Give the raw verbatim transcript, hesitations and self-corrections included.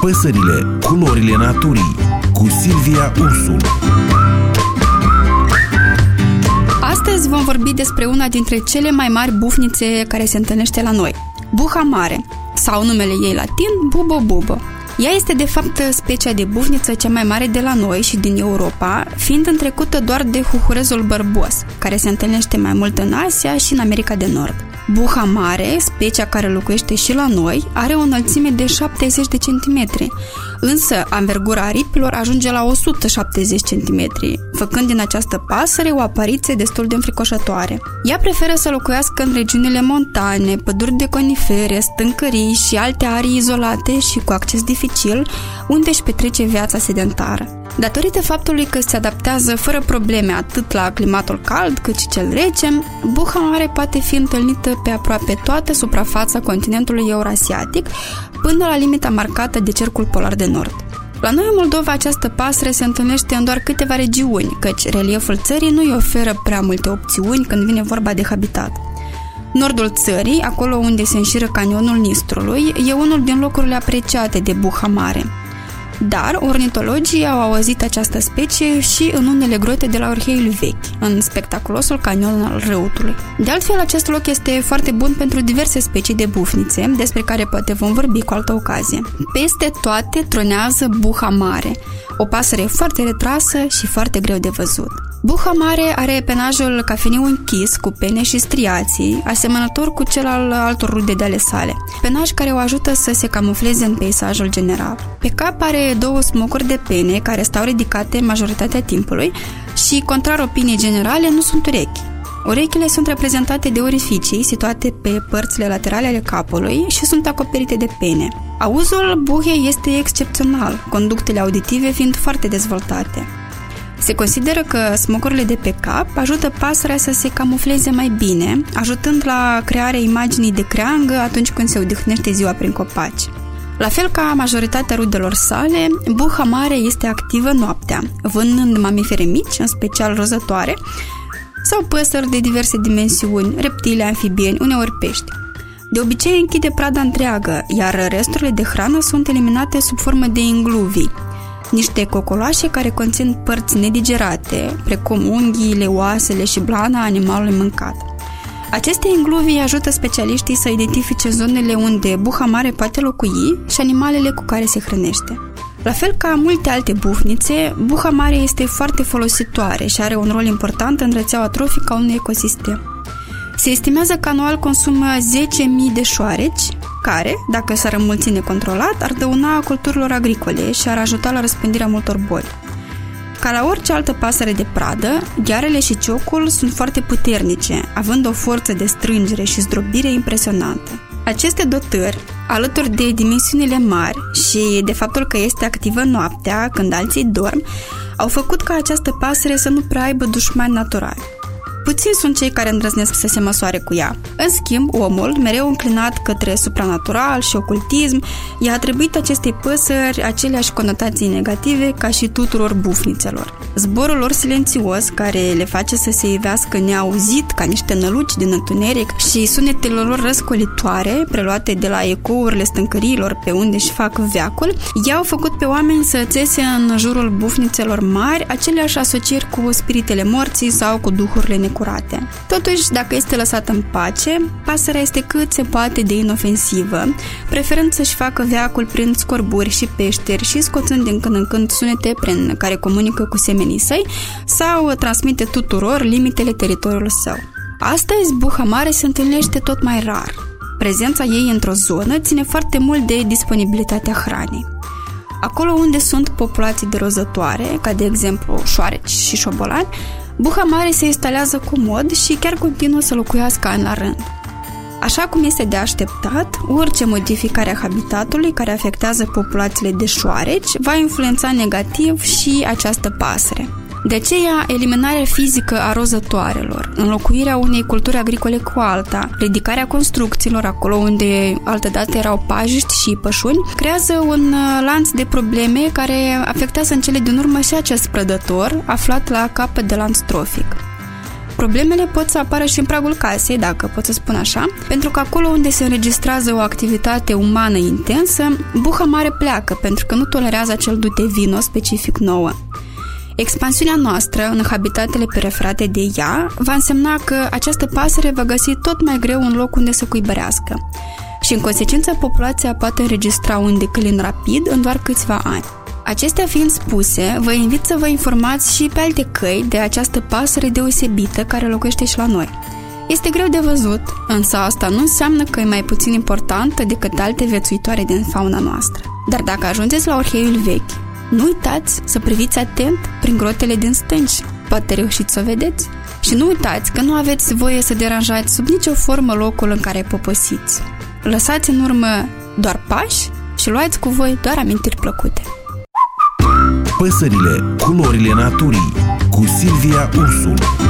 Păsările, culorile naturii, cu Silvia Ursu. Astăzi vom vorbi despre una dintre cele mai mari bufnițe care se întâlnește la noi, buha mare, sau numele ei latin, bubo bubo. Ea este de fapt specia de bufniță cea mai mare de la noi și din Europa, fiind întrecută doar de huhurezul bărbos, care se întâlnește mai mult în Asia și în America de Nord. Buha mare, specia care locuiește și la noi, are o înălțime de șaptezeci de centimetri, însă anvergura aripilor ajunge la o sută șaptezeci de centimetri, făcând din această pasăre o apariție destul de înfricoșătoare. Ea preferă să locuiască în regiunile montane, păduri de conifere, stâncării și alte arii izolate și cu acces dificil, unde își petrece viața sedentară. Datorită faptului că se adaptează fără probleme atât la climatul cald cât și cel rece, buha mare poate fi întâlnită pe aproape toată suprafața continentului eurasiatic, până la limita marcată de cercul polar de nord. La noi în Moldova această pasăre se întâlnește în doar câteva regiuni, căci relieful țării nu îi oferă prea multe opțiuni când vine vorba de habitat. Nordul țării, acolo unde se înșiră canionul Nistrului, e unul din locurile apreciate de buha mare. Dar ornitologii au auzit această specie și în unele grote de la Orheiul Vechi, în spectaculosul canion al Râutului. De altfel, acest loc este foarte bun pentru diverse specii de bufnițe, despre care poate vom vorbi cu altă ocazie. Peste toate tronează buha mare, o pasăre foarte retrasă și foarte greu de văzut. Buha mare are penajul cafeniu închis, cu pene și striații, asemănător cu cel al altor rude de ale sale, penaj care o ajută să se camufleze în peisajul general. Pe cap are două smocuri de pene care stau ridicate majoritatea timpului și, contrar opiniei generale, nu sunt urechi. Urechile sunt reprezentate de orificii situate pe părțile laterale ale capului și sunt acoperite de pene. Auzul buhei este excepțional, conductele auditive fiind foarte dezvoltate. Se consideră că smocurile de pe cap ajută pasărea să se camufleze mai bine, ajutând la crearea imaginii de creangă atunci când se odihnește ziua prin copaci. La fel ca majoritatea rudelor sale, buha mare este activă noaptea, vânând mamifere mici, în special rozătoare, sau păsări de diverse dimensiuni, reptile, amfibieni, uneori pești. De obicei închide prada întreagă, iar resturile de hrană sunt eliminate sub formă de ingluvii, niște cocoloașe care conțin părți nedigerate, precum unghiile, oasele și blana animalului mâncat. Aceste ingluvii ajută specialiștii să identifice zonele unde buha mare poate locui și animalele cu care se hrănește. La fel ca multe alte bufnițe, buha mare este foarte folositoare și are un rol important în rețeaua trofică a unui ecosistem. Se estimează că anual consumă zece mii de șoareci, care, dacă s-ar înmulți necontrolat, ar dăuna culturilor agricole și ar ajuta la răspândirea multor boli. Ca la orice altă pasăre de pradă, ghearele și ciocul sunt foarte puternice, având o forță de strângere și zdrobire impresionantă. Aceste dotări, alături de dimensiunile mari și de faptul că este activă noaptea, când alții dorm, au făcut ca această pasăre să nu prea aibă dușmani naturali. Puțini sunt cei care îndrăznesc să se măsoare cu ea. În schimb, omul, mereu înclinat către supranatural și ocultism, i-a atribuit acestei păsări aceleași conotații negative ca și tuturor bufnițelor. Zborul lor silențios, care le face să se ivească neauzit ca niște năluci din întuneric, și sunetele lor răscolitoare, preluate de la ecourile stâncăriilor pe unde își fac veacul, i-au făcut pe oameni să țese în jurul bufnițelor mari aceleași asocieri cu spiritele morții sau cu duhurile necurate. Curate. Totuși, dacă este lăsată în pace, pasărea este cât se poate de inofensivă, preferând să-și facă veacul prin scorburi și peșteri și scoțând din când în când sunete prin care comunică cu semenii săi sau transmite tuturor limitele teritoriului său. Astăzi, buha mare se întâlnește tot mai rar. Prezența ei într-o zonă ține foarte mult de disponibilitatea hranei. Acolo unde sunt populații de rozătoare, ca de exemplu șoareci și șobolani, buha mare se instalează comod și chiar continuă să locuiască an la rând. Așa cum este de așteptat, orice modificare a habitatului care afectează populațiile de șoareci va influența negativ și această pasăre. De aceea, eliminarea fizică a rozătoarelor, înlocuirea unei culturi agricole cu alta, ridicarea construcțiilor acolo unde altădată erau pajiști și pășuni, creează un lanț de probleme care afectează în cele din urmă și acest prădător aflat la capăt de lanț trofic. Problemele pot să apară și în pragul casei, dacă pot să spun așa, pentru că acolo unde se înregistrează o activitate umană intensă, buha mare pleacă, pentru că nu tolerează acel dute vino specific nouă. Expansiunea noastră în habitatele preferate de ea va însemna că această pasăre va găsi tot mai greu un loc unde să cuibărească și, în consecință, populația poate înregistra un declin rapid în doar câțiva ani. Acestea fiind spuse, vă invit să vă informați și pe alte căi de această pasăre deosebită care locuiește și la noi. Este greu de văzut, însă asta nu înseamnă că e mai puțin importantă decât alte viețuitoare din fauna noastră. Dar dacă ajungeți la Orheiul Vechi, nu uitați să priviți atent prin grotele din stânci. Poate reușiți să o vedeți. Și nu uitați că nu aveți voie să deranjați sub nicio formă locul în care poposiți. Lăsați în urmă doar pași și luați cu voi doar amintiri plăcute. Păsările, culorile naturii, cu Silvia Ursul.